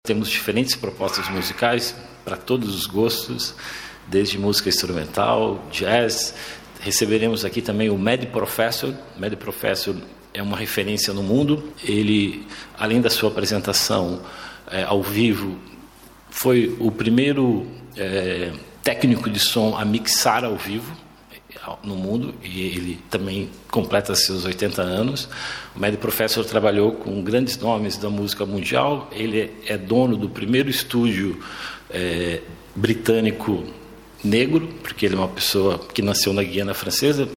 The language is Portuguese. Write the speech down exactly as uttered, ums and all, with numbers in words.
Temos diferentes propostas musicais para todos os gostos, desde música instrumental, jazz. Receberemos aqui também o Mad Professor. O Mad Professor é uma referência no mundo. Ele, além da sua apresentação é, ao vivo, foi o primeiro é, técnico de som a mixar ao vivo no mundo, e ele também completa seus oitenta anos. O Mad Professor trabalhou com grandes nomes da música mundial. Ele é dono do primeiro estúdio é, britânico negro, porque ele é uma pessoa que nasceu na Guiana Francesa.